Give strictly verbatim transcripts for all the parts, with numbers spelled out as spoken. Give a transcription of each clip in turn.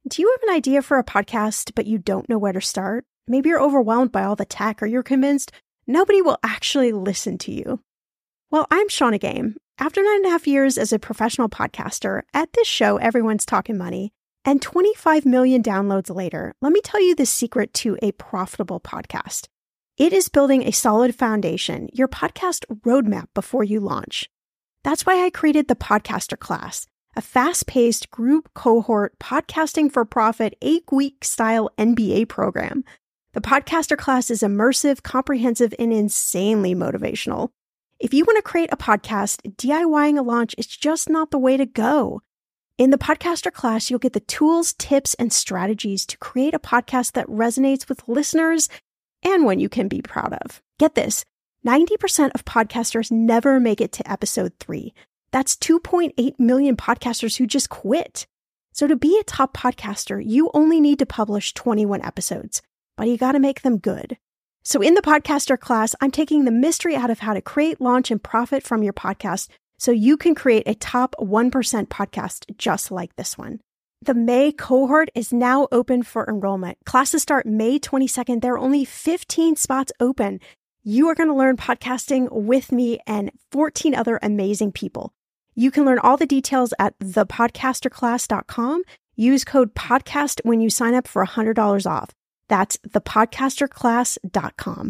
Do you have an idea for a podcast, but you don't know where to start? Maybe you're overwhelmed by all the tech, or you're convinced nobody will actually listen to you. Well, I'm Shannah Game. After nine and a half years as a professional podcaster, at this show, everyone's talking money, and twenty-five million downloads later, let me tell you the secret to a profitable podcast. It is building a solid foundation, your podcast roadmap before you launch. That's why I created the Podcaster Class, a fast-paced group cohort podcasting for profit eight-week style M B A program. The Podcaster Class is immersive, comprehensive, and insanely motivational. If you want to create a podcast, DIYing a launch is just not the way to go. In the Podcaster Class, you'll get the tools, tips, and strategies to create a podcast that resonates with listeners and one you can be proud of. Get this, ninety percent of podcasters never make it to episode three. That's two point eight million podcasters who just quit. So to be a top podcaster, you only need to publish twenty-one episodes, but you got to make them good. So in the Podcaster Class, I'm taking the mystery out of how to create, launch, and profit from your podcast so you can create a top one percent podcast just like this one. The May cohort is now open for enrollment. Classes start May twenty-second. There are only fifteen spots open. You are going to learn podcasting with me and fourteen other amazing people. You can learn all the details at the podcaster class dot com. Use code PODCAST when you sign up for one hundred dollars off. That's the podcaster class dot com.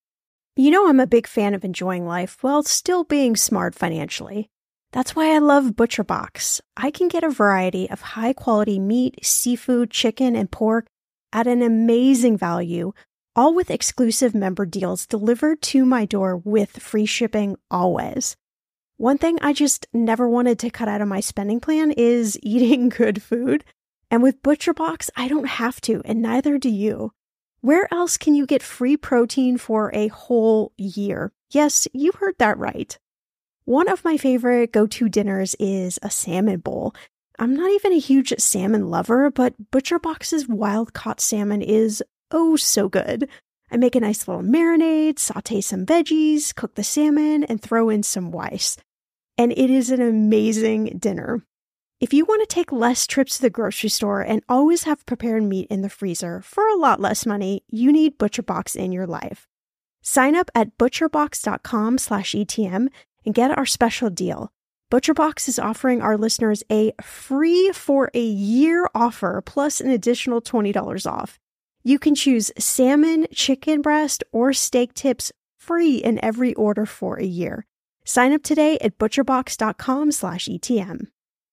You know I'm a big fan of enjoying life while still being smart financially. That's why I love ButcherBox. I can get a variety of high-quality meat, seafood, chicken, and pork at an amazing value, all with exclusive member deals delivered to my door with free shipping always. One thing I just never wanted to cut out of my spending plan is eating good food. And with ButcherBox, I don't have to, and neither do you. Where else can you get free protein for a whole year? Yes, you heard that right. One of my favorite go-to dinners is a salmon bowl. I'm not even a huge salmon lover, but ButcherBox's wild-caught salmon is oh so good. I make a nice little marinade, saute some veggies, cook the salmon, and throw in some rice. And it is an amazing dinner. If you want to take less trips to the grocery store and always have prepared meat in the freezer for a lot less money, you need ButcherBox in your life. Sign up at butcherbox dot com slash E T M and get our special deal. ButcherBox is offering our listeners a free for a year offer plus an additional twenty dollars off. You can choose salmon, chicken breast, or steak tips free in every order for a year. Sign up today at butcherbox dot com slash E T M.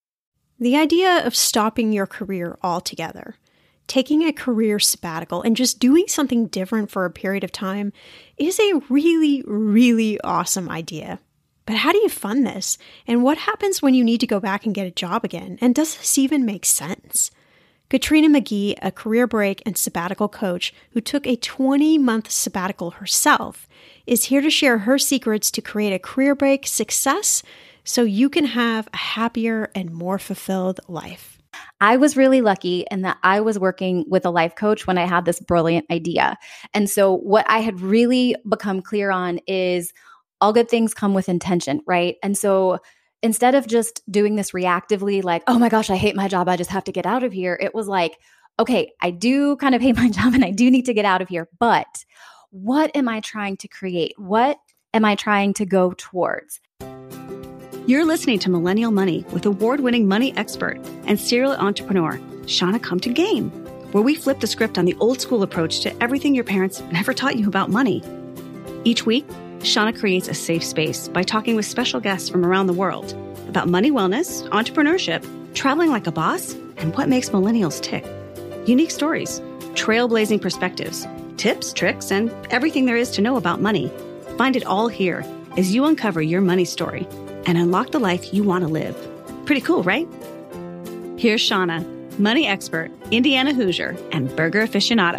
The idea of stopping your career altogether, taking a career sabbatical, and just doing something different for a period of time is a really, really awesome idea. But how do you fund this? And what happens when you need to go back and get a job again? And does this even make sense? Katrina McGee, a career break and sabbatical coach who took a twenty-month sabbatical herself, is here to share her secrets to create a career break success so you can have a happier and more fulfilled life. I was really lucky in that I was working with a life coach when I had this brilliant idea. And so what I had really become clear on is all good things come with intention, right? And so instead of just doing this reactively, like, oh my gosh, I hate my job, I just have to get out of here, it was like, okay, I do kind of hate my job and I do need to get out of here, but what am I trying to create? What am I trying to go towards? You're listening to Millennial Money with award-winning money expert and serial entrepreneur, Shannah Come to Game, where we flip the script on the old school approach to everything your parents never taught you about money. Each week, Shannah creates a safe space by talking with special guests from around the world about money wellness, entrepreneurship, traveling like a boss, and what makes millennials tick. Unique stories, trailblazing perspectives, tips, tricks, and everything there is to know about money. Find it all here as you uncover your money story and unlock the life you want to live. Pretty cool, right? Here's Shannah, money expert, Indiana Hoosier, and burger aficionado.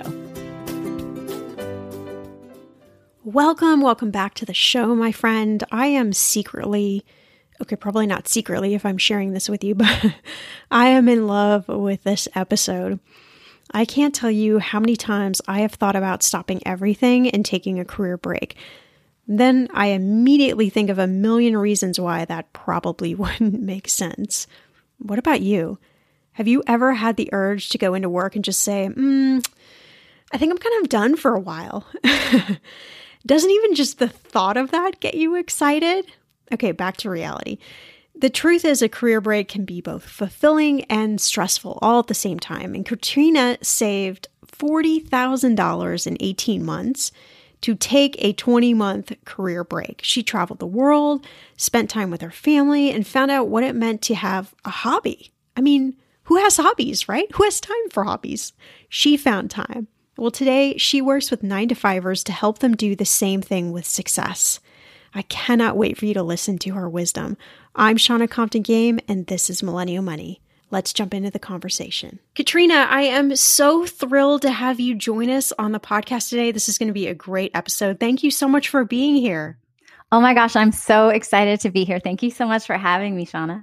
Welcome, welcome back to the show, my friend. I am secretly, okay, probably not secretly if I'm sharing this with you, but I am in love with this episode. I can't tell you how many times I have thought about stopping everything and taking a career break. Then I immediately think of a million reasons why that probably wouldn't make sense. What about you? Have you ever had the urge to go into work and just say, mm, I think I'm kind of done for a while? Doesn't even just the thought of that get you excited? Okay, back to reality. The truth is a career break can be both fulfilling and stressful all at the same time. And Katrina saved forty thousand dollars in eighteen months to take a twenty-month career break. She traveled the world, spent time with her family, and found out what it meant to have a hobby. I mean, who has hobbies, right? Who has time for hobbies? She found time. Well, today she works with nine to fivers to help them do the same thing with success. I cannot wait for you to listen to her wisdom. I'm Shannah Compton Game, and this is Millennial Money. Let's jump into the conversation. Katrina, I am so thrilled to have you join us on the podcast today. This is going to be a great episode. Thank you so much for being here. Oh my gosh, I'm so excited to be here. Thank you so much for having me, Shannah.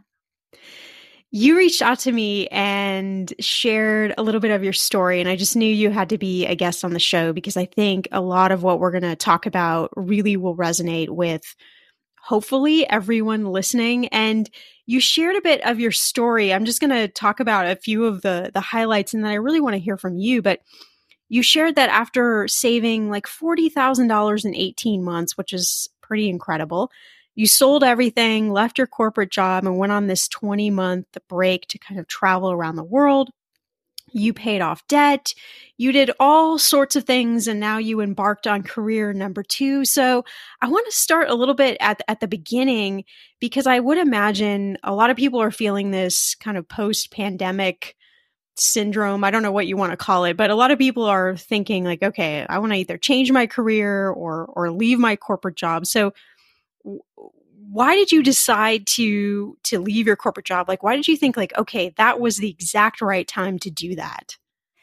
You reached out to me and shared a little bit of your story, and I just knew you had to be a guest on the show because I think a lot of what we're going to talk about really will resonate with hopefully everyone listening. And you shared a bit of your story. I'm just going to talk about a few of the, the highlights, and then I really want to hear from you. But you shared that after saving like forty thousand dollars in eighteen months, which is pretty incredible, you sold everything, left your corporate job, and went on this twenty-month break to kind of travel around the world. You paid off debt. You did all sorts of things, and now you embarked on career number two. So I want to start a little bit at, at the beginning, because I would imagine a lot of people are feeling this kind of post-pandemic syndrome. I don't know what you want to call it, but a lot of people are thinking like, okay, I want to either change my career or or leave my corporate job. So why did you decide to to leave your corporate job? Like, why did you think like, okay, that was the exact right time to do that?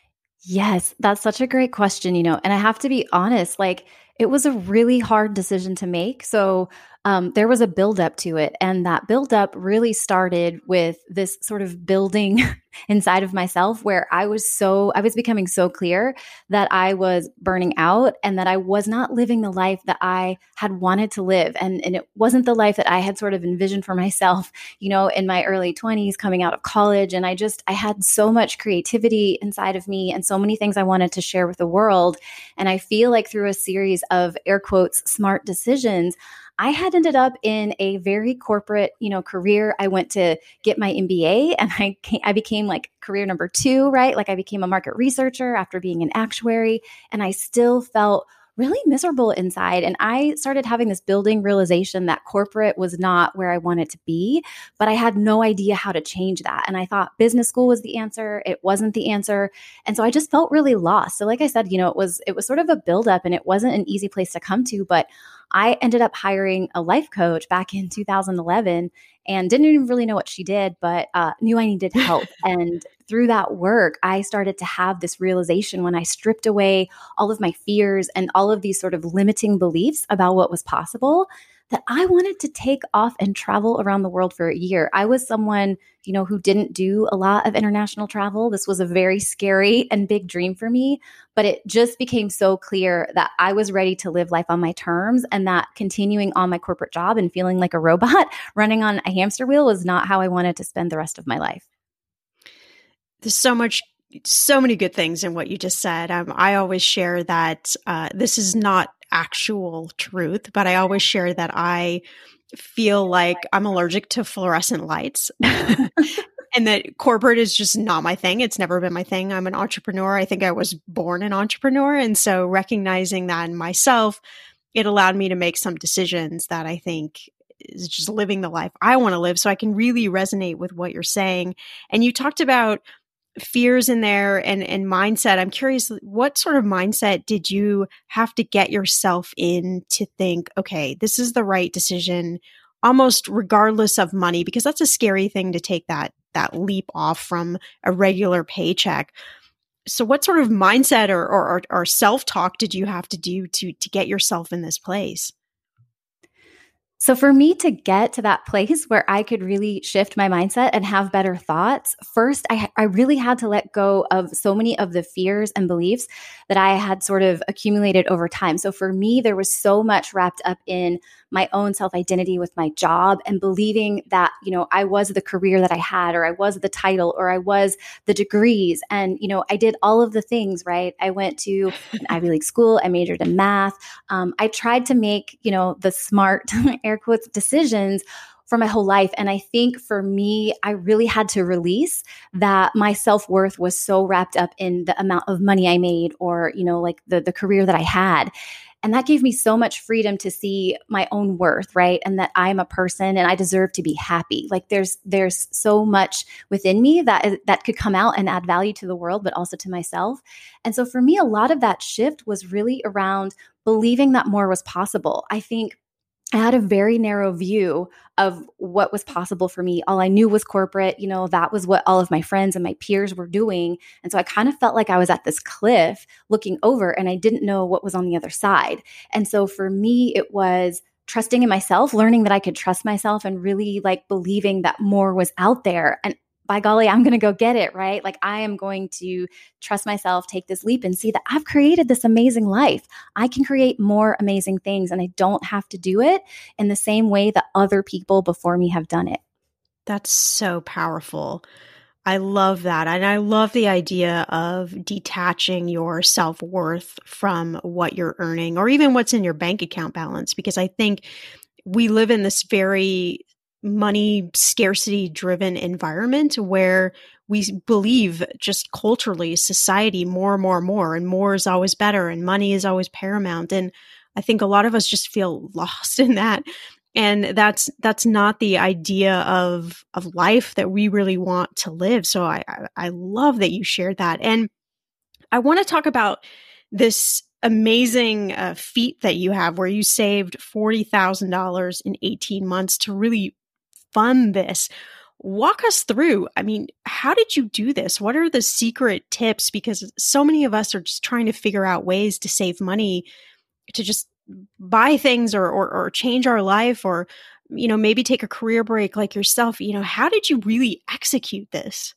Yes, that's such a great question, you know, and I have to be honest, like it was a really hard decision to make. So um, there was a buildup to it. And that buildup really started with this sort of building inside of myself where I was so, I was becoming so clear that I was burning out and that I was not living the life that I had wanted to live. And, and it wasn't the life that I had sort of envisioned for myself, you know, in my early twenties coming out of college. And I just, I had so much creativity inside of me and so many things I wanted to share with the world. And I feel like through a series of air quotes, smart decisions, I had ended up in a very corporate, you know, career. I went to get my M B A and I came, I became like career number two, right? Like I became a market researcher after being an actuary, and I still felt really miserable inside. And I started having this building realization that corporate was not where I wanted to be, but I had no idea how to change that. And I thought business school was the answer. It wasn't the answer. And so I just felt really lost. So like I said, you know, it was, it was sort of a buildup and it wasn't an easy place to come to, but I ended up hiring a life coach back in two thousand eleven and didn't even really know what she did, but uh, knew I needed help. And through that work, I started to have this realization when I stripped away all of my fears and all of these sort of limiting beliefs about what was possible, that I wanted to take off and travel around the world for a year. I was someone, you know, who didn't do a lot of international travel. This was a very scary and big dream for me, but it just became so clear that I was ready to live life on my terms, and that continuing on my corporate job and feeling like a robot running on a hamster wheel was not how I wanted to spend the rest of my life. There's so much, so many good things in what you just said. Um, I always share that uh, this is not actual truth, but I always share that I feel like I'm allergic to fluorescent lights and that corporate is just not my thing. It's never been my thing. I'm an entrepreneur. I think I was born an entrepreneur. And so recognizing that in myself, it allowed me to make some decisions that I think is just living the life I want to live. So I can really resonate with what you're saying. And you talked about fears in there and, and mindset. I'm curious, what sort of mindset did you have to get yourself in to think, okay, this is the right decision, almost regardless of money, because that's a scary thing to take that, that leap off from a regular paycheck. So what sort of mindset or, or, or self-talk did you have to do to, to get yourself in this place? So for me to get to that place where I could really shift my mindset and have better thoughts, first, I, I really had to let go of so many of the fears and beliefs that I had sort of accumulated over time. So for me, there was so much wrapped up in my own self-identity with my job and believing that, you know, I was the career that I had, or I was the title, or I was the degrees. And, you know, I did all of the things, right? I went to an Ivy League school. I majored in math. Um, I tried to make, you know, the smart air quotes decisions for my whole life. And I think for me, I really had to release that my self-worth was so wrapped up in the amount of money I made, or, you know, like the, the career that I had. And that gave me so much freedom to see my own worth, right? And that I'm a person and I deserve to be happy. Like there's there's so much within me that that could come out and add value to the world, but also to myself. And so for me, a lot of that shift was really around believing that more was possible. I think I had a very narrow view of what was possible for me. All I knew was corporate. You know, that was what all of my friends and my peers were doing. And so I kind of felt like I was at this cliff looking over and I didn't know what was on the other side. And so for me, it was trusting in myself, learning that I could trust myself, and really like believing that more was out there. And by golly, I'm going to go get it, right? Like I am going to trust myself, take this leap and see that I've created this amazing life. I can create more amazing things and I don't have to do it in the same way that other people before me have done it. That's so powerful. I love that. And I love the idea of detaching your self-worth from what you're earning or even what's in your bank account balance, because I think we live in this very money scarcity driven environment where we believe just culturally, society, more and more and more, and more is always better and money is always paramount. And I think a lot of us just feel lost in that. And that's, that's not the idea of, of life that we really want to live. So I, I, I love that you shared that. And I want to talk about this amazing uh, feat that you have where you saved forty thousand dollars in eighteen months to really fund this. Walk us through. I mean, how did you do this? What are the secret tips? Because so many of us are just trying to figure out ways to save money to just buy things or, or, or change our life, or, you know, maybe take a career break like yourself. You know, how did you really execute this?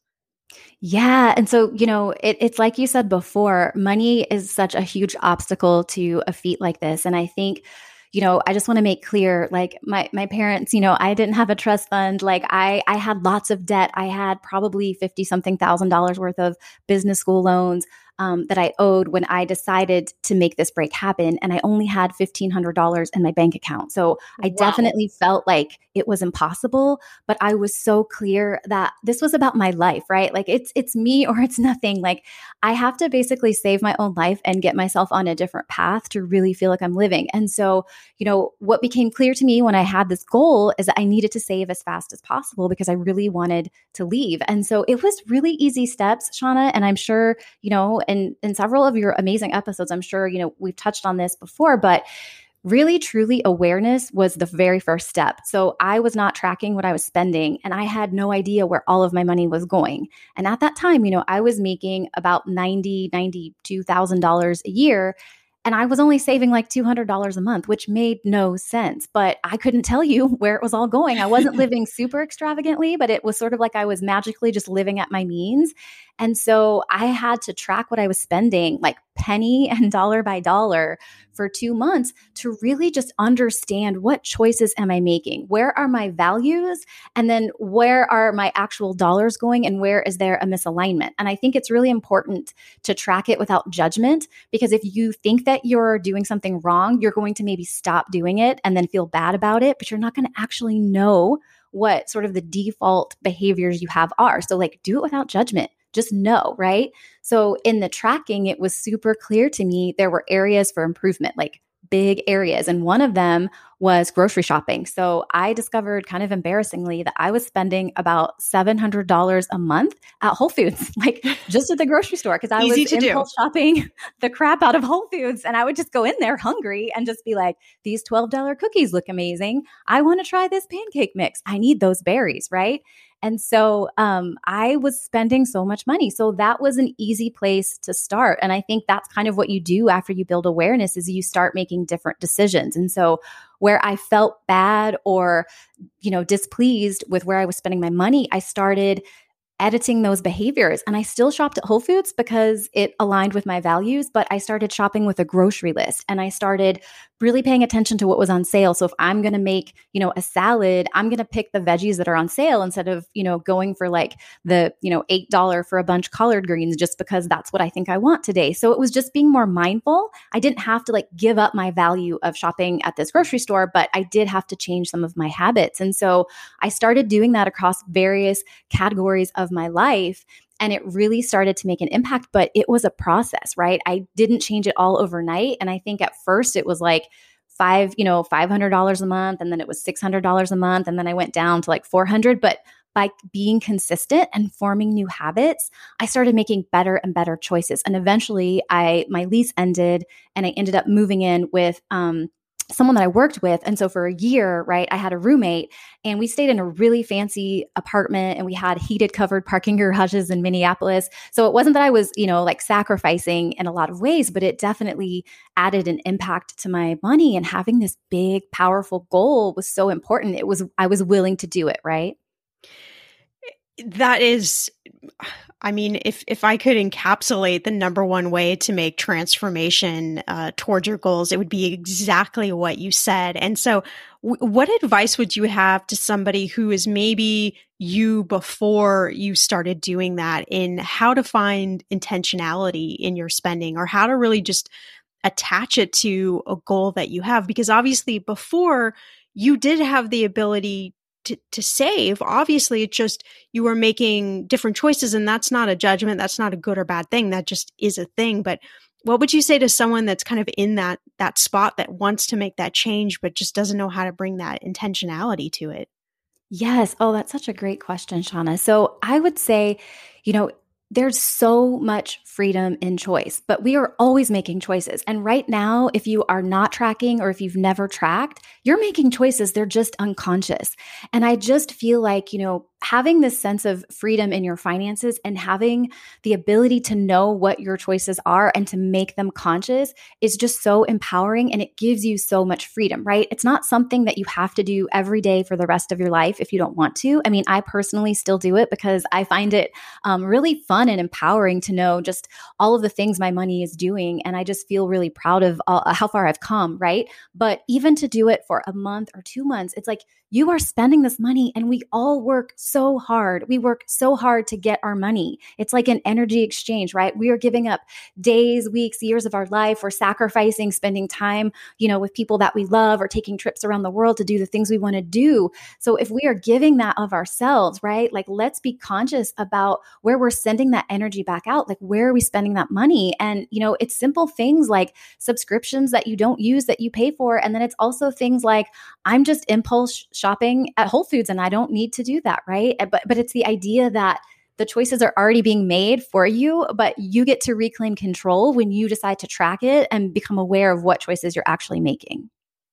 Yeah. And so, you know, it, it's like you said before, money is such a huge obstacle to a feat like this. And I think, you know, I just want to make clear, like my, my parents, you know, I didn't have a trust fund. Like I, I had lots of debt. I had probably fifty something thousand dollars worth of business school loans um, that I owed when I decided to make this break happen. And I only had fifteen hundred dollars in my bank account. So I wow. definitely felt like it was impossible, but I was so clear that this was about my life, right? Like it's, it's me or it's nothing. Like I have to basically save my own life and get myself on a different path to really feel like I'm living. And so, you know, what became clear to me when I had this goal is that I needed to save as fast as possible because I really wanted to leave. And so it was really easy steps, Shauna. And I'm sure, you know, and in several of your amazing episodes, I'm sure, you know, we've touched on this before, but really, truly awareness was the very first step. So I was not tracking what I was spending and I had no idea where all of my money was going. And at that time, you know, I was making about ninety thousand dollars, ninety-two thousand dollars a year. And I was only saving like two hundred dollars a month, which made no sense. But I couldn't tell you where it was all going. I wasn't living super extravagantly, but it was sort of like I was magically just living at my means. And so I had to track what I was spending, like penny and dollar by dollar for two months to really just understand what choices am I making? Where are my values? And then where are my actual dollars going? And where is there a misalignment? And I think it's really important to track it without judgment, because if you think that you're doing something wrong, you're going to maybe stop doing it and then feel bad about it, but you're not going to actually know what sort of the default behaviors you have are. So like do it without judgment. Just know, right? So in the tracking, it was super clear to me there were areas for improvement, like big areas. And one of them was grocery shopping. So I discovered kind of embarrassingly that I was spending about seven hundred dollars a month at Whole Foods, like just at the grocery store, because I Easy was to impulse do. shopping the crap out of Whole Foods. And I would just go in there hungry and just be like, these twelve dollar cookies look amazing. I want to try this pancake mix. I need those berries, right? And so um, I was spending so much money. So that was an easy place to start. And I think that's kind of what you do after you build awareness is you start making different decisions. And so where I felt bad or, you know, displeased with where I was spending my money, I started editing those behaviors. And I still shopped at Whole Foods because it aligned with my values, but I started shopping with a grocery list and I started really paying attention to what was on sale. So if I'm going to make, you know, a salad, I'm going to pick the veggies that are on sale instead of, you know, going for like the, you know, eight dollars for a bunch collard greens just because that's what I think I want today. So it was just being more mindful. I didn't have to like give up my value of shopping at this grocery store, but I did have to change some of my habits. And so I started doing that across various categories of my life. And it really started to make an impact, but it was a process, right? I didn't change it all overnight. And I think at first it was like five, you know, five hundred dollars a month. And then it was six hundred dollars a month. And then I went down to like four hundred. But by being consistent and forming new habits, I started making better and better choices. And eventually I, my lease ended and I ended up moving in with, um, someone that I worked with. And so for a year, right, I had a roommate and we stayed in a really fancy apartment and we had heated covered parking garages in Minneapolis. So it wasn't that I was, you know, like sacrificing in a lot of ways, but it definitely added an impact to my money, and having this big, powerful goal was so important. It was, I was willing to do it, right? That is, I mean, if if I could encapsulate the number one way to make transformation uh, towards your goals, it would be exactly what you said. And so w- what advice would you have to somebody who is maybe you before you started doing that, in how to find intentionality in your spending, or how to really just attach it to a goal that you have? Because obviously before you did have the ability To, to save. Obviously, it's just you were making different choices, and that's not a judgment. That's not a good or bad thing. That just is a thing. But what would you say to someone that's kind of in that that spot that wants to make that change, but just doesn't know how to bring that intentionality to it? Yes. Oh, that's such a great question, Shauna. So I would say, you know, there's so much freedom in choice, but we are always making choices. And right now, if you are not tracking or if you've never tracked, you're making choices. They're just unconscious. And I just feel like, you know, having this sense of freedom in your finances and having the ability to know what your choices are and to make them conscious is just so empowering, and it gives you so much freedom, right? It's not something that you have to do every day for the rest of your life if you don't want to. I mean, I personally still do it because I find it um, really fun and empowering to know just all of the things my money is doing. And I just feel really proud of all, how far I've come, right? But even to do it for a month or two months, it's like you are spending this money, and we all work so hard. We work so hard to get our money. It's like an energy exchange, right? We are giving up days, weeks, years of our life. We're sacrificing spending time, you know, with people that we love, or taking trips around the world to do the things we want to do. So if we are giving that of ourselves, right? Like, let's be conscious about where we're sending that energy back out. Like, where are we spending that money? And, you know, it's simple things like subscriptions that you don't use that you pay for. And then it's also things like, I'm just impulse shopping at Whole Foods and I don't need to do that, right? But but it's the idea that the choices are already being made for you, but you get to reclaim control when you decide to track it and become aware of what choices you're actually making.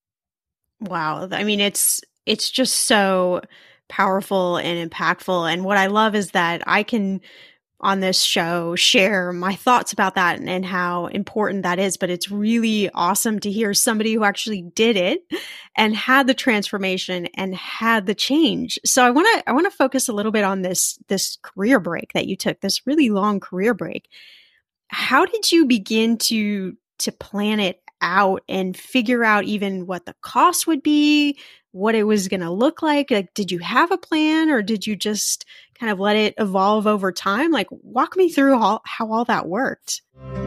Wow. I mean, it's it's just so powerful and impactful. And what I love is that I can, on this show, share my thoughts about that and, and how important that is. But it's really awesome to hear somebody who actually did it and had the transformation and had the change. So I want to I want to focus a little bit on this this career break that you took, this really long career break. How did you begin to to plan it out and figure out even what the cost would be, what it was going to look like? Like, did you have a plan, or did you just kind of let it evolve over time? Like, walk me through all, how all that worked.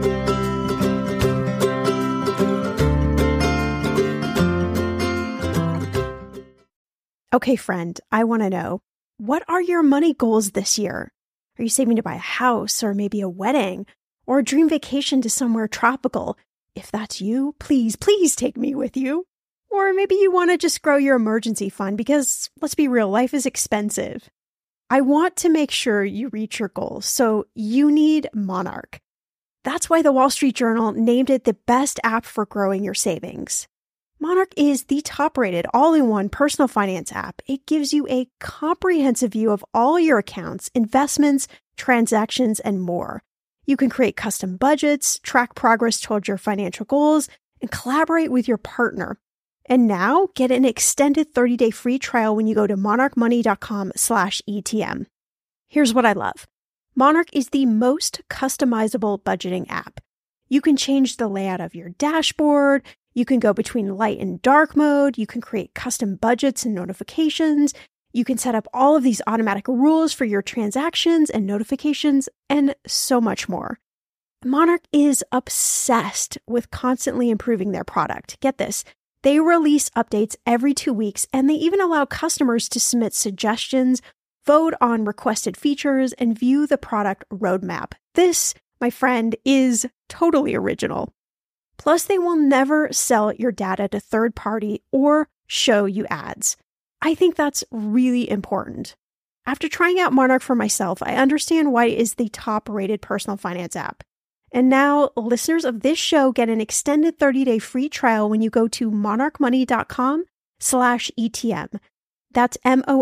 Okay, friend, I want to know, what are your money goals this year? Are you saving to buy a house, or maybe a wedding, or a dream vacation to somewhere tropical? If that's you, please, please take me with you. Or maybe you want to just grow your emergency fund because, let's be real, life is expensive. I want to make sure you reach your goals, so you need Monarch. That's why the Wall Street Journal named it the best app for growing your savings. Monarch is the top-rated all-in-one personal finance app. It gives you a comprehensive view of all your accounts, investments, transactions, and more. You can create custom budgets, track progress towards your financial goals, and collaborate with your partner. And now, get an extended thirty-day free trial when you go to monarchmoney.com slash ETM. Here's what I love. Monarch is the most customizable budgeting app. You can change the layout of your dashboard. You can go between light and dark mode. You can create custom budgets and notifications. You can set up all of these automatic rules for your transactions and notifications, and so much more. Monarch is obsessed with constantly improving their product. Get this. They release updates every two weeks, and they even allow customers to submit suggestions, vote on requested features, and view the product roadmap. This, my friend, is totally original. Plus, they will never sell your data to third party or show you ads. I think that's really important. After trying out Monarch for myself, I understand why it is the top-rated personal finance app. And now, listeners of this show get an extended thirty-day free trial when you go to monarchmoney.com slash ETM. That's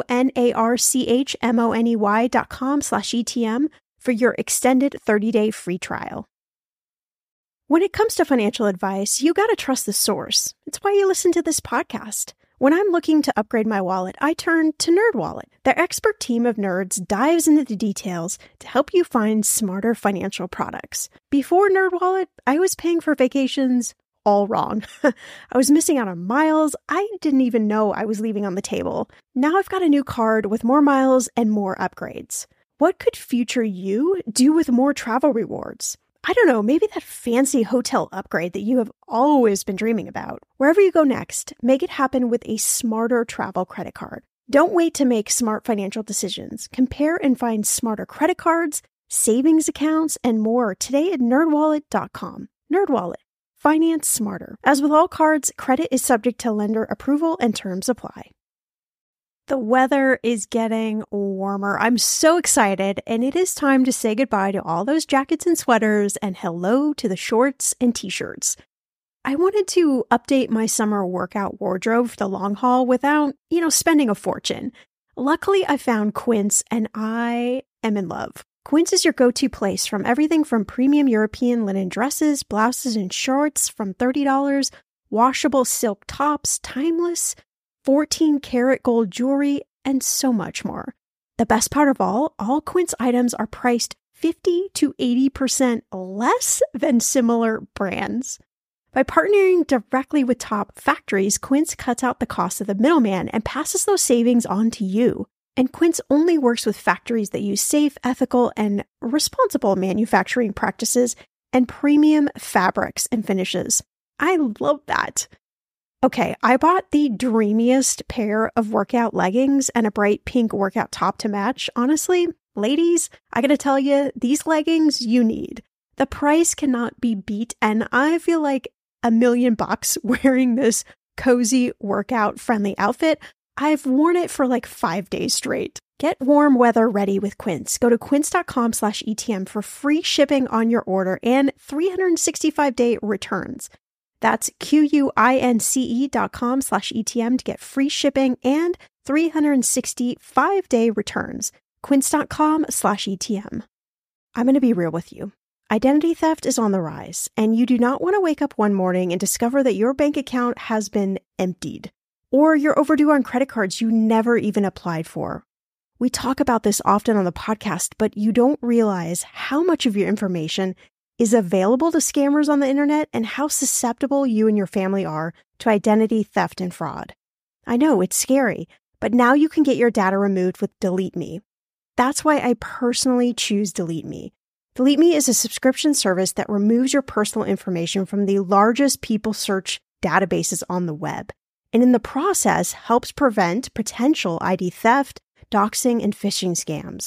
M-O-N-A-R-C-H-M-O-N-E-Y dot com slash ETM for your extended thirty-day free trial. When it comes to financial advice, you got to trust the source. It's why you listen to this podcast. When I'm looking to upgrade my wallet, I turn to NerdWallet. Their expert team of nerds dives into the details to help you find smarter financial products. Before NerdWallet, I was paying for vacations all wrong. I was missing out on miles I didn't even know I was leaving on the table. Now I've got a new card with more miles and more upgrades. What could future you do with more travel rewards? I don't know, maybe that fancy hotel upgrade that you have always been dreaming about. Wherever you go next, make it happen with a smarter travel credit card. Don't wait to make smart financial decisions. Compare and find smarter credit cards, savings accounts, and more today at nerd wallet dot com. NerdWallet. Finance smarter. As with all cards, credit is subject to lender approval and terms apply. The weather is getting warmer. I'm so excited, and it is time to say goodbye to all those jackets and sweaters and hello to the shorts and t-shirts. I wanted to update my summer workout wardrobe for the long haul without, you know, spending a fortune. Luckily, I found Quince, and I am in love. Quince is your go-to place from everything from premium European linen dresses, blouses, and shorts from thirty dollars, washable silk tops, timeless fourteen karat gold jewelry, and so much more. The best part of all, all Quince items are priced fifty to eighty percent less than similar brands. By partnering directly with top factories, Quince cuts out the cost of the middleman and passes those savings on to you. And Quince only works with factories that use safe, ethical, and responsible manufacturing practices and premium fabrics and finishes. I love that. Okay, I bought the dreamiest pair of workout leggings and a bright pink workout top to match. Honestly, ladies, I gotta tell you, these leggings you need. The price cannot be beat, and I feel like a million bucks wearing this cozy workout-friendly outfit. I've worn it for like five days straight. Get warm weather ready with Quince. Go to quince.com slash ETM for free shipping on your order and three hundred sixty-five day returns. That's Q-U-I-N-C-E dot com slash ETM to get free shipping and three hundred sixty-five day returns. Quince.com slash ETM. I'm going to be real with you. Identity theft is on the rise, and you do not want to wake up one morning and discover that your bank account has been emptied, or you're overdue on credit cards you never even applied for. We talk about this often on the podcast, but you don't realize how much of your information is available to scammers on the internet and how susceptible you and your family are to identity theft and fraud. I know, it's scary, but now you can get your data removed with Delete Me. That's why I personally choose Delete Me. Delete Me is a subscription service that removes your personal information from the largest people search databases on the web, and in the process helps prevent potential I D theft, doxing, and phishing scams.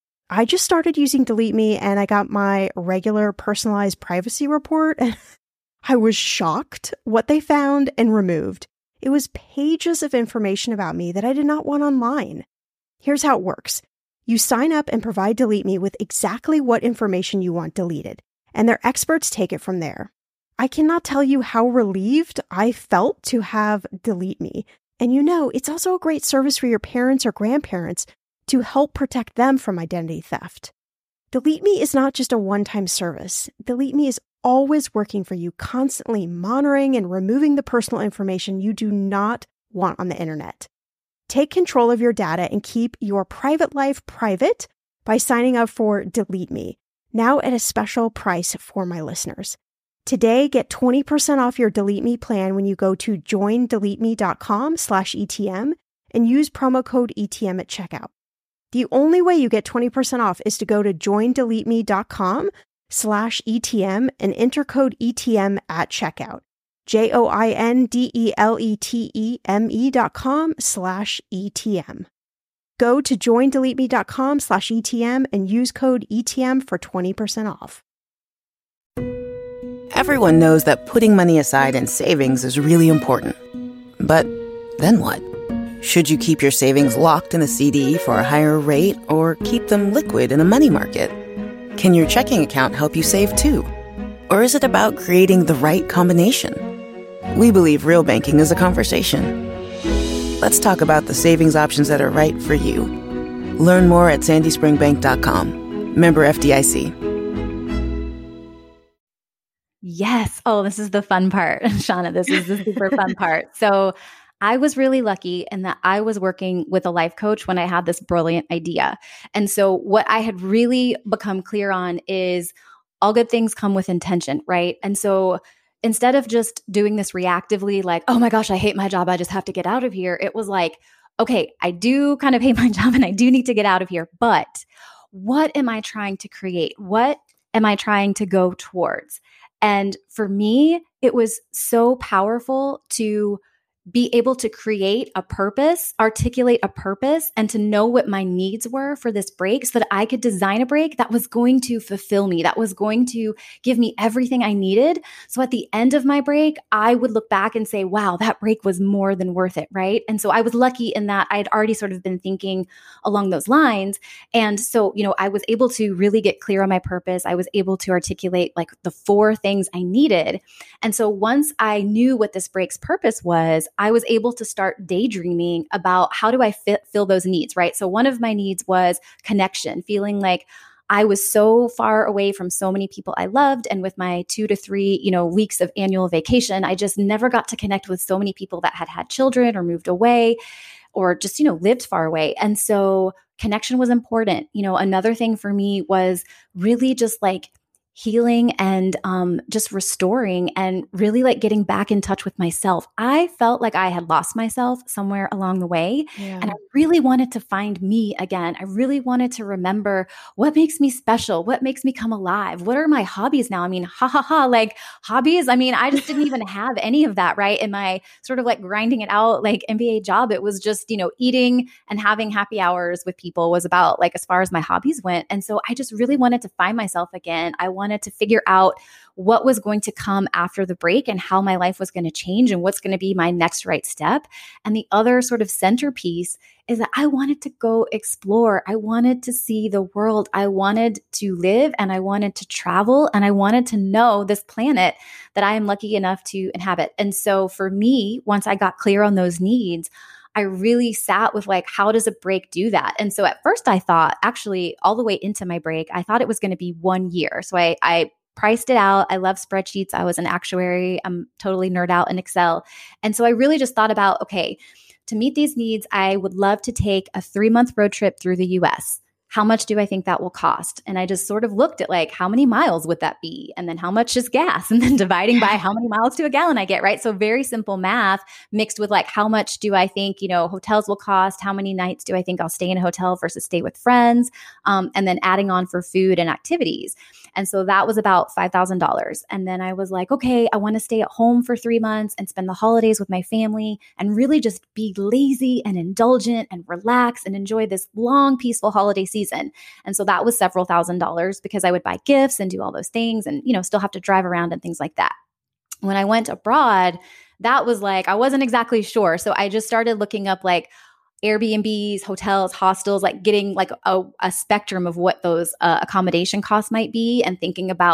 I just started using Delete Me and I got my regular personalized privacy report and I was shocked what they found and removed. It was pages of information about me that I did not want online. Here's how it works. You sign up and provide Delete Me with exactly what information you want deleted, and their experts take it from there. I cannot tell you how relieved I felt to have Delete Me. And you know, it's also a great service for your parents or grandparents to help protect them from identity theft. Delete Me is not just a one-time service. Delete Me is always working for you, constantly monitoring and removing the personal information you do not want on the internet. Take control of your data and keep your private life private by signing up for Delete Me, now at a special price for my listeners. Today, get twenty percent off your Delete Me plan when you go to joindeleteme.com slash ETM and use promo code E T M at checkout. The only way you get twenty percent off is to go to joindeleteme.com slash ETM and enter code E T M at checkout. J-O-I-N-D-E-L-E-T-E-M-E dot com slash E-T-M. Go to joindeleteme.com slash E-T-M and use code E T M for twenty percent off. Everyone knows that putting money aside in savings is really important. But then what? Should you keep your savings locked in a C D for a higher rate or keep them liquid in a money market? Can your checking account help you save too? Or is it about creating the right combination? We believe real banking is a conversation. Let's talk about the savings options that are right for you. Learn more at sandy spring bank dot com. Member F D I C. Yes. Oh, this is the fun part. Shauna, this is the super fun part. So I was really lucky in that I was working with a life coach when I had this brilliant idea. And so what I had really become clear on is all good things come with intention, right? And so instead of just doing this reactively, like, oh my gosh, I hate my job, I just have to get out of here, it was like, okay, I do kind of hate my job and I do need to get out of here, but what am I trying to create? What am I trying to go towards? And for me, it was so powerful to be able to create a purpose, articulate a purpose, and to know what my needs were for this break so that I could design a break that was going to fulfill me, that was going to give me everything I needed. So at the end of my break, I would look back and say, wow, that break was more than worth it, right? And so I was lucky in that I had already sort of been thinking along those lines. And so, you know, I was able to really get clear on my purpose. I was able to articulate like the four things I needed. And so once I knew what this break's purpose was, I was able to start daydreaming about how do I fit, fill those needs, right? So one of my needs was connection, feeling like I was so far away from so many people I loved. And with my two to three, you know, weeks of annual vacation, I just never got to connect with so many people that had had children or moved away or just, you know, lived far away. And so connection was important. You know, another thing for me was really just like healing and um, just restoring and really like getting back in touch with myself. I felt like I had lost myself somewhere along the way. Yeah. And I really wanted to find me again. I really wanted to remember what makes me special, what makes me come alive. What are my hobbies now? I mean, ha ha ha, like hobbies. I mean, I just didn't even have any of that, right? In my sort of like grinding it out, like M B A job, it was just, you know, eating and having happy hours with people was about like as far as my hobbies went. And so I just really wanted to find myself again. I wanted to figure out what was going to come after the break and how my life was going to change and what's going to be my next right step. And the other sort of centerpiece is that I wanted to go explore. I wanted to see the world. I wanted to live and I wanted to travel and I wanted to know this planet that I am lucky enough to inhabit. And so for me, once I got clear on those needs, I really sat with like, how does a break do that? And so at first I thought, actually all the way into my break, I thought it was going to be one year. So I, I priced it out. I love spreadsheets. I was an actuary. I'm totally nerd out in Excel. And so I really just thought about, okay, to meet these needs, I would love to take a three month road trip through the U S. How much do I think that will cost? And I just sort of looked at like, how many miles would that be? And then how much is gas? And then dividing by how many miles to a gallon I get, right? So very simple math mixed with like, how much do I think, you know, hotels will cost? How many nights do I think I'll stay in a hotel versus stay with friends? Um, and then adding on for food and activities. And so that was about five thousand dollars. And then I was like, okay, I want to stay at home for three months and spend the holidays with my family and really just be lazy and indulgent and relax and enjoy this long, peaceful holiday season. And so that was several thousand dollars because I would buy gifts and do all those things and, you know, still have to drive around and things like that. When I went abroad, that was like, I wasn't exactly sure. So I just started looking up like Airbnbs, hotels, hostels, like getting like a, a spectrum of what those uh, accommodation costs might be and thinking about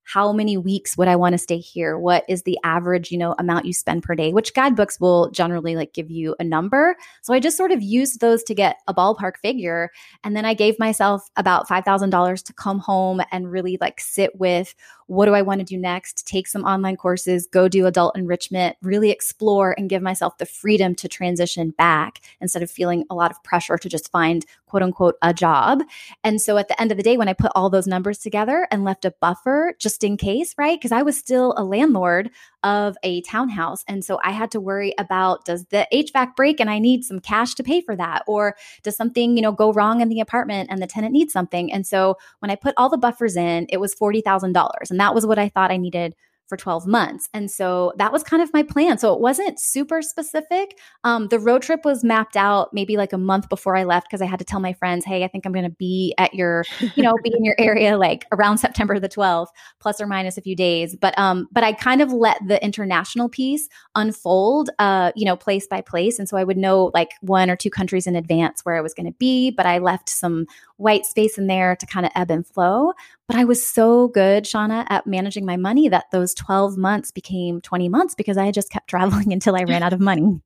how many weeks would I want to stay here? What is the average, you know, amount you spend per day, which guidebooks will generally like give you a number. So I just sort of used those to get a ballpark figure. And then I gave myself about five thousand dollars to come home and really like sit with, what do I want to do next? Take some online courses, go do adult enrichment, really explore and give myself the freedom to transition back instead of feeling a lot of pressure to just find quote unquote a job. And so at the end of the day, when I put all those numbers together and left a buffer just in case, right? Because I was still a landlord of a townhouse. And so I had to worry about, does the H V A C break and I need some cash to pay for that? Or does something, you know, go wrong in the apartment and the tenant needs something? And so when I put all the buffers in, it was forty thousand dollars. And that was what I thought I needed for twelve months. And so that was kind of my plan. So it wasn't super specific. Um, the road trip was mapped out maybe like a month before I left because I had to tell my friends, hey, I think I'm going to be at your, you know, be in your area like around September the twelfth, plus or minus a few days. But um, but I kind of let the international piece unfold, uh, you know, place by place. And so I would know like one or two countries in advance where I was going to be, but I left some white space in there to kind of ebb and flow. But I was so good, Shauna, at managing my money that those twelve months became twenty months because I just kept traveling until I ran out of money.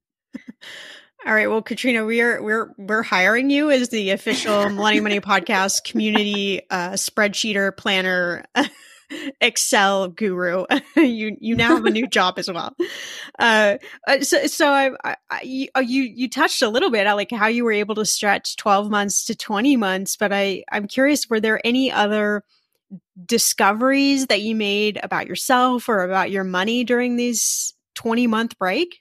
All right. Well, Katrina, we're we're we're hiring you as the official Millennial Money Podcast community uh, spreadsheeter, planner, Excel guru. you you now have a new job as well. Uh, so so I, I, I you you touched a little bit on like how you were able to stretch twelve months to twenty months, but I I'm curious, were there any other discoveries that you made about yourself or about your money during these twenty month break?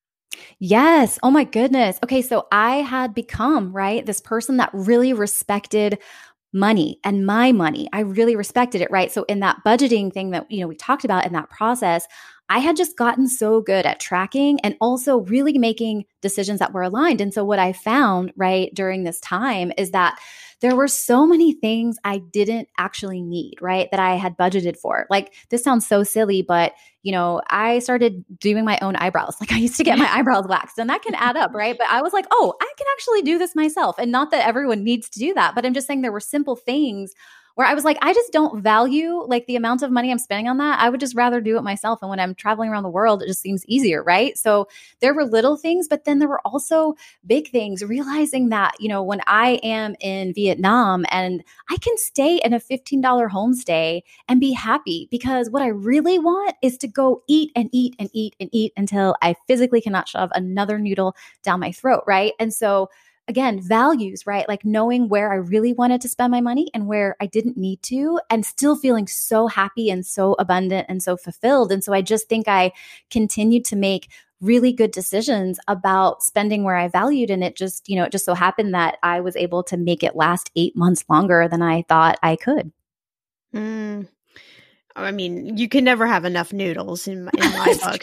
Yes. Oh my goodness. Okay. So I had become, right, this person that really respected money and my money. I really respected it, right? So in that budgeting thing that, you know, we talked about in that process, I had just gotten so good at tracking and also really making decisions that were aligned. And so what I found, right, during this time is that there were so many things I didn't actually need, right, that I had budgeted for. Like, this sounds so silly, but, you know, I started doing my own eyebrows. Like, I used to get my eyebrows waxed, and that can add up, right? But I was like, oh, I can actually do this myself. And not that everyone needs to do that, but I'm just saying there were simple things where I was like, I just don't value like the amount of money I'm spending on that. I would just rather do it myself. And when I'm traveling around the world, it just seems easier, right? So there were little things, but then there were also big things, realizing that, you know, when I am in Vietnam and I can stay in a fifteen dollars homestay and be happy, because what I really want is to go eat and eat and eat and eat until I physically cannot shove another noodle down my throat, right? And so again, values, right? Like knowing where I really wanted to spend my money and where I didn't need to, and still feeling so happy and so abundant and so fulfilled. And so I just think I continued to make really good decisions about spending where I valued. And it just, you know, it just so happened that I was able to make it last eight months longer than I thought I could. Mm. I mean, you can never have enough noodles in my, in my book.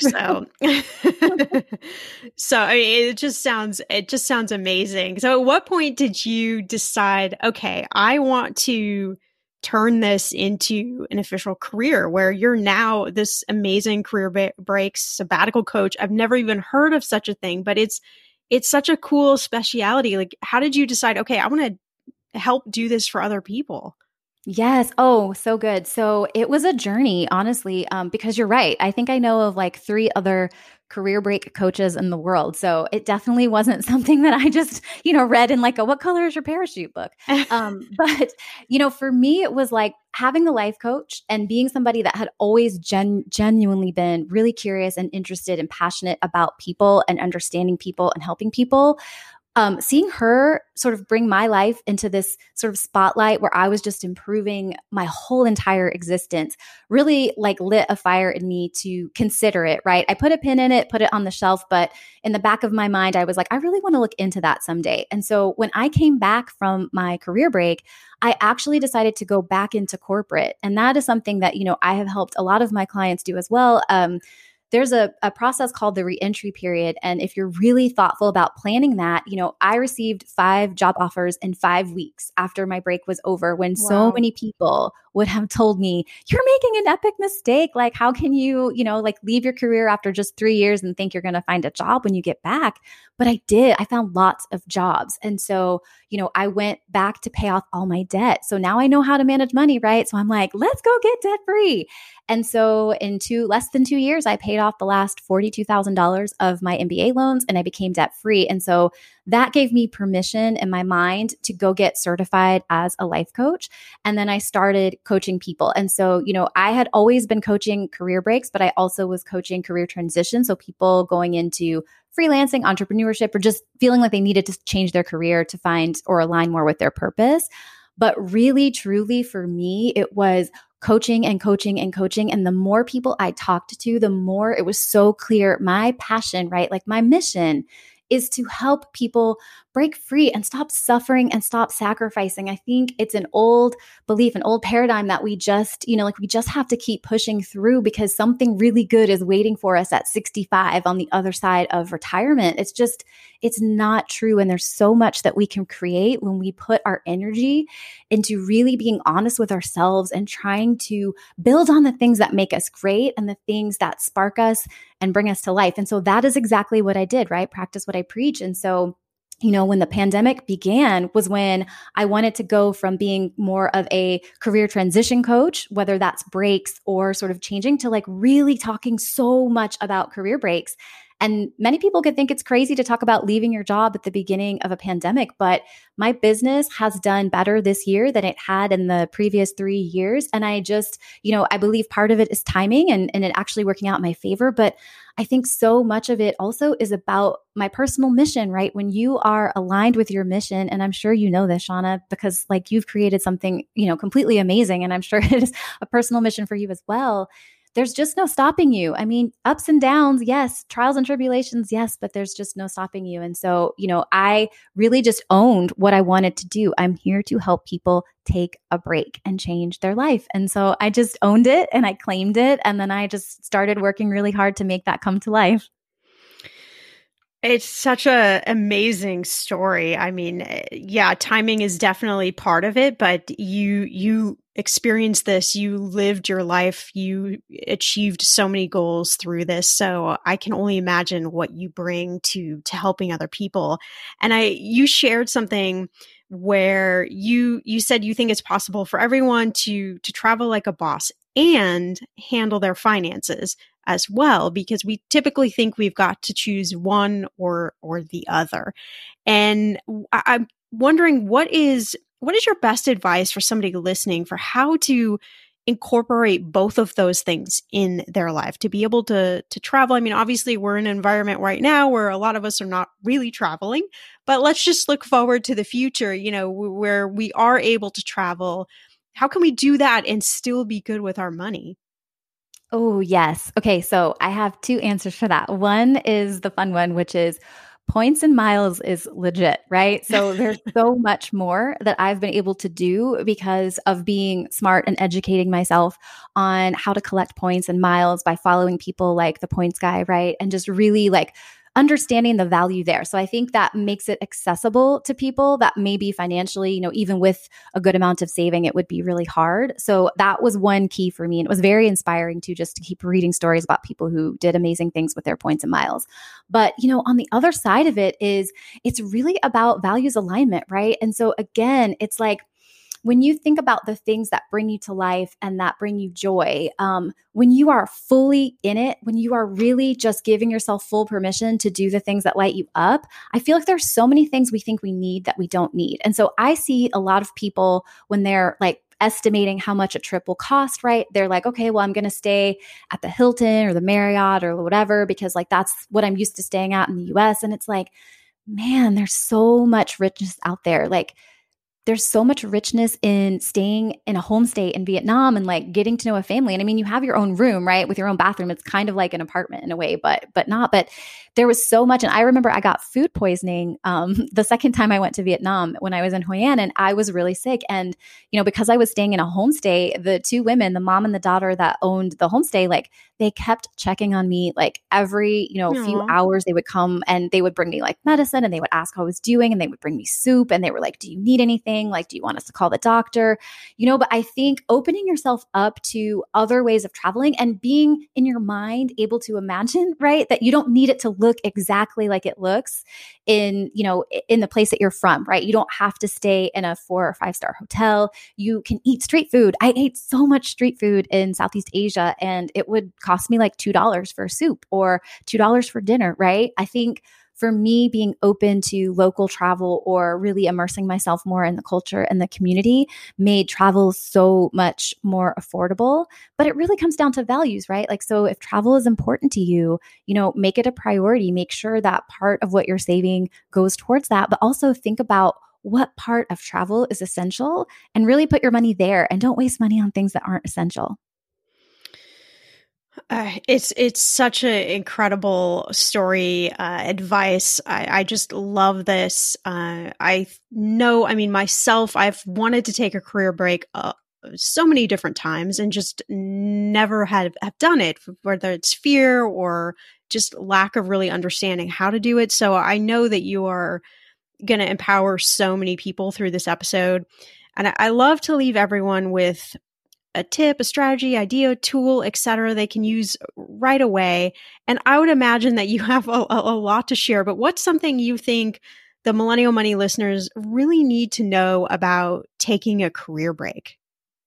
So, so I mean, it just sounds, it just sounds amazing. So at what point did you decide, okay, I want to turn this into an official career where you're now this amazing career ba- break sabbatical coach? I've never even heard of such a thing, but it's, it's such a cool speciality. Like, how did you decide, okay, I want to help do this for other people? Yes. Oh, so good. So it was a journey, honestly, um, because you're right. I think I know of like three other career break coaches in the world. So it definitely wasn't something that I just, you know, read in like a "what color is your parachute" book. Um, but, you know, for me, it was like having the life coach and being somebody that had always gen- genuinely been really curious and interested and passionate about people and understanding people and helping people. Um, seeing her sort of bring my life into this sort of spotlight where I was just improving my whole entire existence really like lit a fire in me to consider it, right? I put a pin in it, put it on the shelf, but in the back of my mind, I was like, I really want to look into that someday. And so when I came back from my career break, I actually decided to go back into corporate. And that is something that, you know, I have helped a lot of my clients do as well. Um, there's a, a process called the reentry period. And if you're really thoughtful about planning that, you know, I received five job offers in five weeks after my break was over, when Wow. so many people would have told me, you're making an epic mistake. Like, how can you, you know, like leave your career after just three years and think you're going to find a job when you get back? But I did. I found lots of jobs. And so, you know, I went back to pay off all my debt. So now I know how to manage money, right? So I'm like, let's go get debt free. And so in two, less than two years, I paid off the last forty-two thousand dollars of my M B A loans and I became debt free. And so that gave me permission in my mind to go get certified as a life coach. And then I started coaching people. And so, you know, I had always been coaching career breaks, but I also was coaching career transition. So people going into freelancing, entrepreneurship, or just feeling like they needed to change their career to find or align more with their purpose. But really, truly for me, it was coaching and coaching and coaching. And the more people I talked to, the more it was so clear my passion, right? Like my mission is to help people break free and stop suffering and stop sacrificing. I think it's an old belief, an old paradigm that we just, you know, like we just have to keep pushing through because something really good is waiting for us at sixty-five on the other side of retirement. It's just, it's not true. And there's so much that we can create when we put our energy into really being honest with ourselves and trying to build on the things that make us great and the things that spark us and bring us to life. And so that is exactly what I did, right? Practice what I preach. And so, you know, when the pandemic began was when I wanted to go from being more of a career transition coach, whether that's breaks or sort of changing, to like really talking so much about career breaks. And many people could think it's crazy to talk about leaving your job at the beginning of a pandemic, but my business has done better this year than it had in the previous three years. And I just, you know, I believe part of it is timing and, and it actually working out in my favor. But I think so much of it also is about my personal mission, right? When you are aligned with your mission, and I'm sure you know this, Shauna, because like you've created something, you know, completely amazing. And I'm sure it is a personal mission for you as well. There's just no stopping you. I mean, ups and downs, yes. Trials and tribulations, yes, but there's just no stopping you. And so, you know, I really just owned what I wanted to do. I'm here to help people take a break and change their life. And so I just owned it and I claimed it. And then I just started working really hard to make that come to life. It's such a amazing story. I mean, yeah, timing is definitely part of it, but you you experienced this, you lived your life, you achieved so many goals through this. So I can only imagine what you bring to to helping other people. And I you shared something where you you said you think it's possible for everyone to to travel like a boss and handle their finances as well, because we typically think we've got to choose one or or the other. And I, I'm wondering what is what is your best advice for somebody listening for how to incorporate both of those things in their life to be able to to travel? I mean, obviously we're in an environment right now where a lot of us are not really traveling, but let's just look forward to the future, you know, where we are able to travel. How can we do that and still be good with our money? Oh, yes. Okay. So I have two answers for that. One is the fun one, which is points and miles is legit, right? So there's so much more that I've been able to do because of being smart and educating myself on how to collect points and miles by following people like the Points Guy, right? And just really like understanding the value there. So I think that makes it accessible to people that maybe financially, you know, even with a good amount of saving, it would be really hard. So that was one key for me. And it was very inspiring to just to keep reading stories about people who did amazing things with their points and miles. But, you know, on the other side of it is it's really about values alignment, right? And so again, it's like, when you think about the things that bring you to life and that bring you joy, um, when you are fully in it, when you are really just giving yourself full permission to do the things that light you up, I feel like there's so many things we think we need that we don't need. And so I see a lot of people when they're like estimating how much a trip will cost, right? They're like, okay, well, I'm going to stay at the Hilton or the Marriott or whatever, because like that's what I'm used to staying at in the U S. And it's like, man, there's so much richness out there. Like, there's so much richness in staying in a homestay in Vietnam and like getting to know a family. And I mean, you have your own room, right? With your own bathroom. It's kind of like an apartment in a way, but but not. But there was so much. And I remember I got food poisoning um, the second time I went to Vietnam when I was in Hoi An, and I was really sick. And, you know, because I was staying in a homestay, the two women, the mom and the daughter that owned the homestay, like they kept checking on me like every, you know, Aww. few hours they would come and they would bring me like medicine and they would ask how I was doing and they would bring me soup and they were like, do you need anything? Like, do you want us to call the doctor? You know, but I think opening yourself up to other ways of traveling and being in your mind able to imagine, right, that you don't need it to look exactly like it looks in, you know, in the place that you're from, right? You don't have to stay in a four or five star hotel. You can eat street food. I ate so much street food in Southeast Asia and it would cost me like two dollars for soup or two dollars for dinner, right? I think for me, being open to local travel or really immersing myself more in the culture and the community made travel so much more affordable. But it really comes down to values, right? Like, so if travel is important to you, you know, make it a priority. Make sure that part of what you're saving goes towards that, but also think about what part of travel is essential and really put your money there and don't waste money on things that aren't essential. Uh, it's it's such an incredible story, uh, advice. I, I just love this. Uh, I know, I mean, myself, I've wanted to take a career break uh, so many different times and just never had have done it, whether it's fear or just lack of really understanding how to do it. So I know that you are going to empower so many people through this episode. And I, I love to leave everyone with a tip, a strategy, idea, tool, et cetera, they can use right away. And I would imagine that you have a, a lot to share, but what's something you think the Millennial Money listeners really need to know about taking a career break?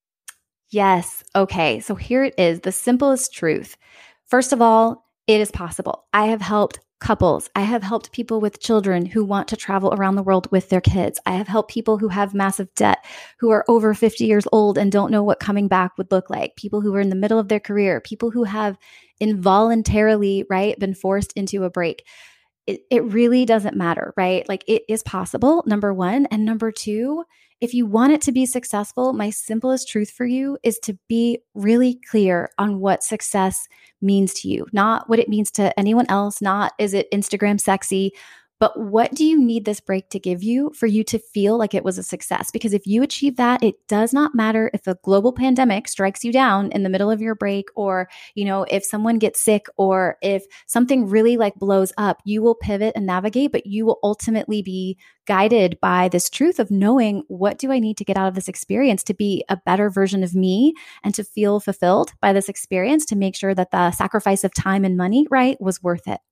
Yes. Okay. So here it is, the simplest truth. First of all, it is possible. I have helped couples. I have helped people with children who want to travel around the world with their kids. I have helped people who have massive debt, who are over fifty years old and don't know what coming back would look like. People who are in the middle of their career, people who have involuntarily, right, been forced into a break. It, it really doesn't matter, right? Like it is possible, number one. And number two, if you want it to be successful, my simplest truth for you is to be really clear on what success means to you, not what it means to anyone else, not is it Instagram sexy, but what do you need this break to give you for you to feel like it was a success? Because if you achieve that, it does not matter if a global pandemic strikes you down in the middle of your break, or, you know, if someone gets sick, or if something really like blows up, you will pivot and navigate, but you will ultimately be guided by this truth of knowing, what do I need to get out of this experience to be a better version of me and to feel fulfilled by this experience, to make sure that the sacrifice of time and money, right, was worth it.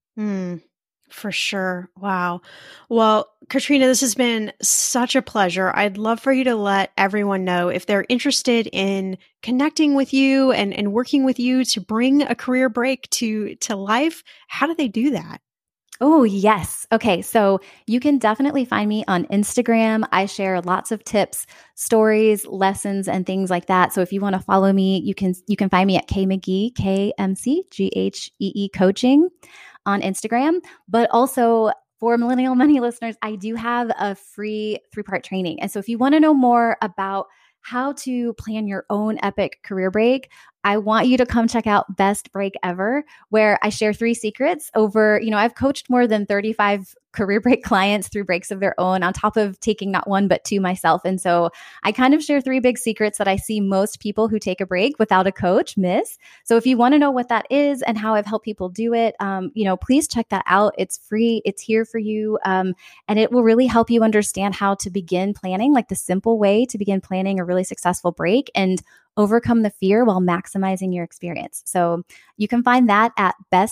Mm. For sure. Wow. Well, Katrina, this has been such a pleasure. I'd love for you to let everyone know if they're interested in connecting with you and, and working with you to bring a career break to, to life. How do they do that? Oh, yes. Okay. So you can definitely find me on Instagram. I share lots of tips, stories, lessons, and things like that. So if you want to follow me, you can, you can find me at K McGhee, K M C G H E E coaching on Instagram. But also for Millennial Money listeners, I do have a free three-part training. And so if you want to know more about how to plan your own epic career break, I want you to come check out Best Break Ever, where I share three secrets over, you know, I've coached more than thirty-five career break clients through breaks of their own, on top of taking not one, but two myself. And so I kind of share three big secrets that I see most people who take a break without a coach miss. So if you want to know what that is and how I've helped people do it, um, you know, please check that out. It's free. It's here for you. Um, and it will really help you understand how to begin planning, like the simple way to begin planning a really successful break and overcome the fear while maximizing your experience. So you can find that at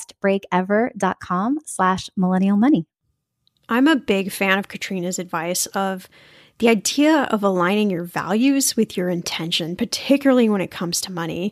bestbreakever.com slash millennial money. I'm a big fan of Katrina's advice of the idea of aligning your values with your intention, particularly when it comes to money.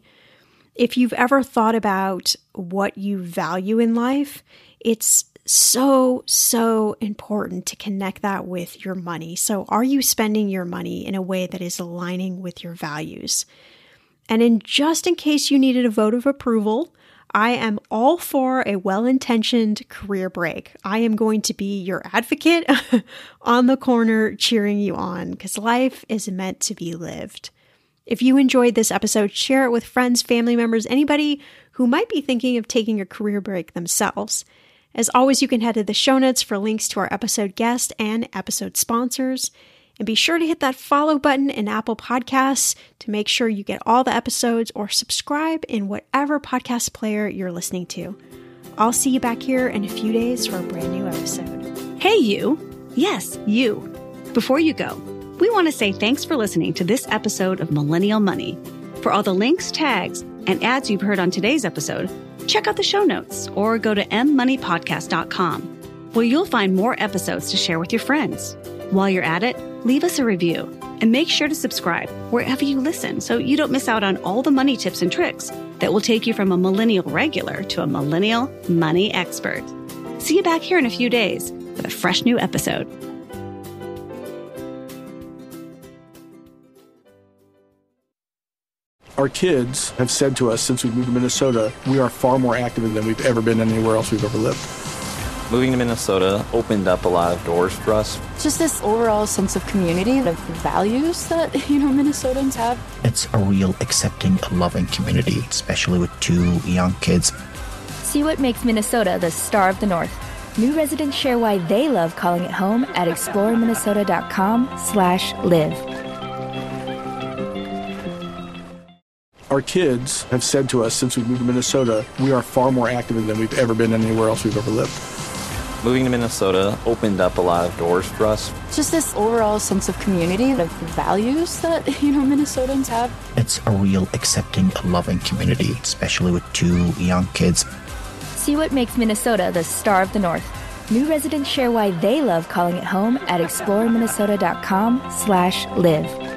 If you've ever thought about what you value in life, it's so, so important to connect that with your money. So are you spending your money in a way that is aligning with your values? And in just in case you needed a vote of approval, I am all for a well-intentioned career break. I am going to be your advocate on the corner cheering you on because life is meant to be lived. If you enjoyed this episode, share it with friends, family members, anybody who might be thinking of taking a career break themselves. As always, you can head to the show notes for links to our episode guest and episode sponsors. And be sure to hit that follow button in Apple Podcasts to make sure you get all the episodes or subscribe in whatever podcast player you're listening to. I'll see you back here in a few days for a brand new episode. Hey, you. Yes, you. Before you go, we want to say thanks for listening to this episode of Millennial Money. For all the links, tags, and ads you've heard on today's episode, check out the show notes or go to m money podcast dot com, where you'll find more episodes to share with your friends. While you're at it, leave us a review and make sure to subscribe wherever you listen so you don't miss out on all the money tips and tricks that will take you from a millennial regular to a millennial money expert. See you back here in a few days with a fresh new episode. Our kids have said to us since we moved to Minnesota, we are far more active than we've ever been anywhere else we've ever lived. Moving to Minnesota opened up a lot of doors for us. Just this overall sense of community, of values that, you know, Minnesotans have. It's a real accepting, loving community, especially with two young kids. See what makes Minnesota the star of the North. New residents share why they love calling it home at explore minnesota dot com slash live. Our kids have said to us since we moved to Minnesota, we are far more active than we've ever been anywhere else we've ever lived. Moving to Minnesota opened up a lot of doors for us. Just this overall sense of community, of values that, you know, Minnesotans have. It's a real accepting, loving community, especially with two young kids. See what makes Minnesota the star of the North. New residents share why they love calling it home at explore minnesota dot com slash live.